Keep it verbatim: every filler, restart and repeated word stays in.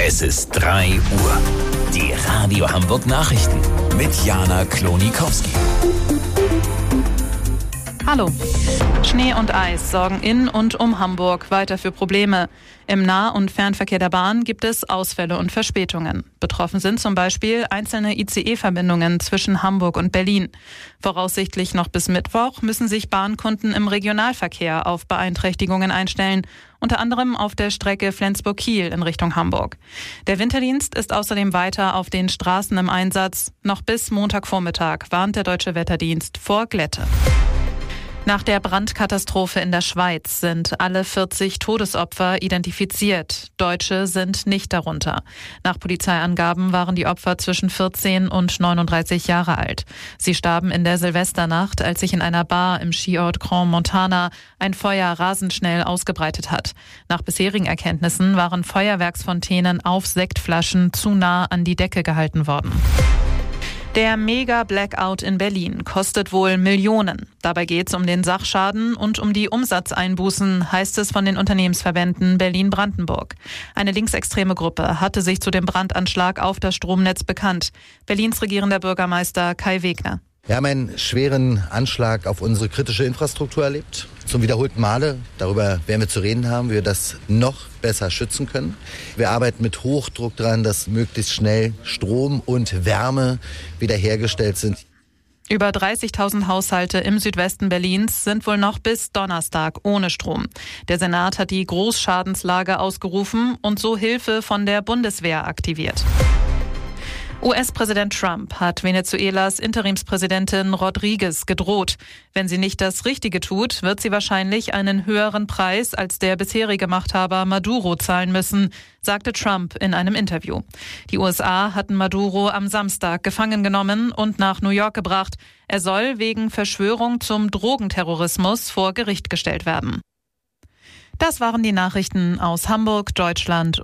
Es ist drei Uhr. Die Radio Hamburg Nachrichten mit Jana Klonikowski. Hallo. Schnee und Eis sorgen in und um Hamburg weiter für Probleme. Im Nah- und Fernverkehr der Bahn gibt es Ausfälle und Verspätungen. Betroffen sind zum Beispiel einzelne I C E-Verbindungen zwischen Hamburg und Berlin. Voraussichtlich noch bis Mittwoch müssen sich Bahnkunden im Regionalverkehr auf Beeinträchtigungen einstellen, unter anderem auf der Strecke Flensburg-Kiel in Richtung Hamburg. Der Winterdienst ist außerdem weiter auf den Straßen im Einsatz. Noch bis Montagvormittag warnt der Deutsche Wetterdienst vor Glätte. Nach der Brandkatastrophe in der Schweiz sind alle vierzig Todesopfer identifiziert. Deutsche sind nicht darunter. Nach Polizeiangaben waren die Opfer zwischen vierzehn und neununddreißig Jahre alt. Sie starben in der Silvesternacht, als sich in einer Bar im Skiort Grand Montana ein Feuer rasend schnell ausgebreitet hat. Nach bisherigen Erkenntnissen waren Feuerwerksfontänen auf Sektflaschen zu nah an die Decke gehalten worden. Der Mega-Blackout in Berlin kostet wohl Millionen. Dabei geht es um den Sachschaden und um die Umsatzeinbußen, heißt es von den Unternehmensverbänden Berlin-Brandenburg. Eine linksextreme Gruppe hatte sich zu dem Brandanschlag auf das Stromnetz bekannt. Berlins regierender Bürgermeister Kai Wegner. Wir haben einen schweren Anschlag auf unsere kritische Infrastruktur erlebt. Zum wiederholten Male. Darüber werden wir zu reden haben, wie wir das noch besser schützen können. Wir arbeiten mit Hochdruck daran, dass möglichst schnell Strom und Wärme wiederhergestellt sind. Über dreißigtausend Haushalte im Südwesten Berlins sind wohl noch bis Donnerstag ohne Strom. Der Senat hat die Großschadenslage ausgerufen und so Hilfe von der Bundeswehr aktiviert. U S-Präsident Trump hat Venezuelas Interimspräsidentin Rodriguez gedroht. Wenn sie nicht das Richtige tut, wird sie wahrscheinlich einen höheren Preis als der bisherige Machthaber Maduro zahlen müssen, sagte Trump in einem Interview. Die U S A hatten Maduro am Samstag gefangen genommen und nach New York gebracht. Er soll wegen Verschwörung zum Drogenterrorismus vor Gericht gestellt werden. Das waren die Nachrichten aus Hamburg, Deutschland